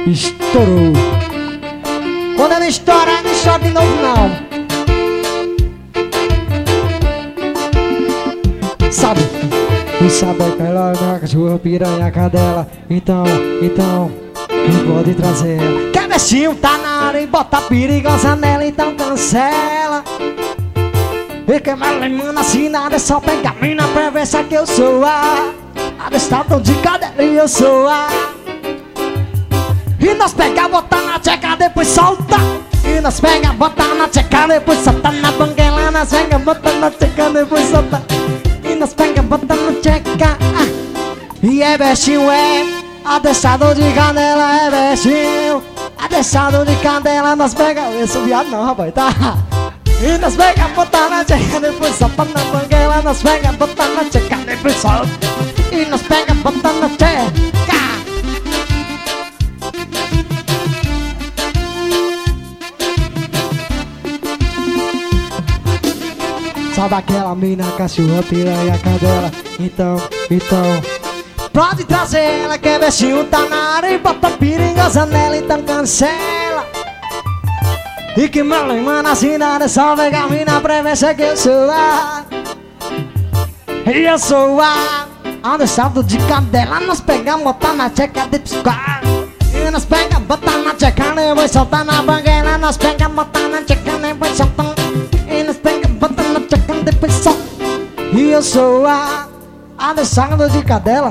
Estourou. Quando ele estoura, não estoura de novo não. Sabe? E sabe aquela minha cachorra, piranha, cadela. Então, não pode trazer ela. Quer vestir tá na hora e bota perigosa nela, então cancela. E que malemana assim nada, é só pegar a mina pra ver se que eu sou a adestrador de cadela e eu sou a. E nós pega, botar na tcheca, depois solta. E nós pega, botar na tcheca, depois solta na banguela. Nós pega, botar na tcheca, depois solta. E nós pega, botar na tcheca. E é bestinho, é adestrador de cadela, é bestinho. Adestrador de cadela, nós pega. Eu sou viado não, rapaz, tá? E nós pega, botar na tcheca, depois solta na banguela. Nós pega, botar na tcheca, depois solta. E nós pega, botar na tcheca. Sabe aquela mina, cachorra, piranha, cadela. Então pode trazer ela, quer vestir tá na área e bota piringosa nela, então cancela. E que malemana assim nada, é só pegar a mina pra ver se que eu sou a. E eu sou a adestrador de cadela. Nós pegamos, botar na tcheca de piscar. E nós pegamos, botar na tcheca, depois soltar na banguela. Nós pegamos, botar na tcheca, depois soltar. E nós pegamos, botar na tcheca, depois soltar. E eu sou a adestrador de cadela.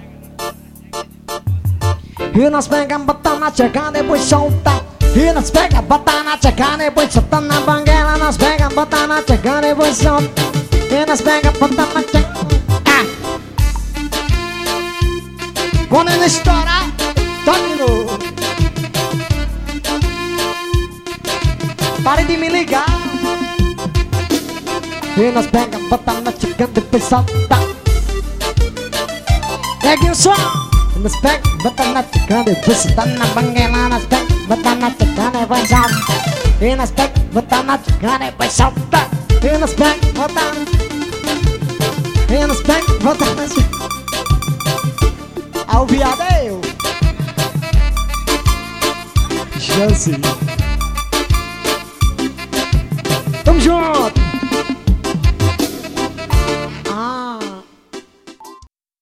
E nós pegamos, botar na tcheca, depois soltar. E nós pega, bota na tcheca, depois solta na banguela. Nós pega, bota na tcheca, depois solta. E nós pega, bota na tcheca. Quando ele estourar, toca de novo. Pare de me ligar. E nós pega, bota na tcheca, depois solta. Pegue o som. E nós pega, bota na tcheca, depois solta na banguela. Nós pega, bota na tcheca, depois solta. E nós pega, bota na tcheca, depois solta. E nós pega, bota. E nós pega, bota na tcheca. Ao viado é eu. Chance. Tamo junto.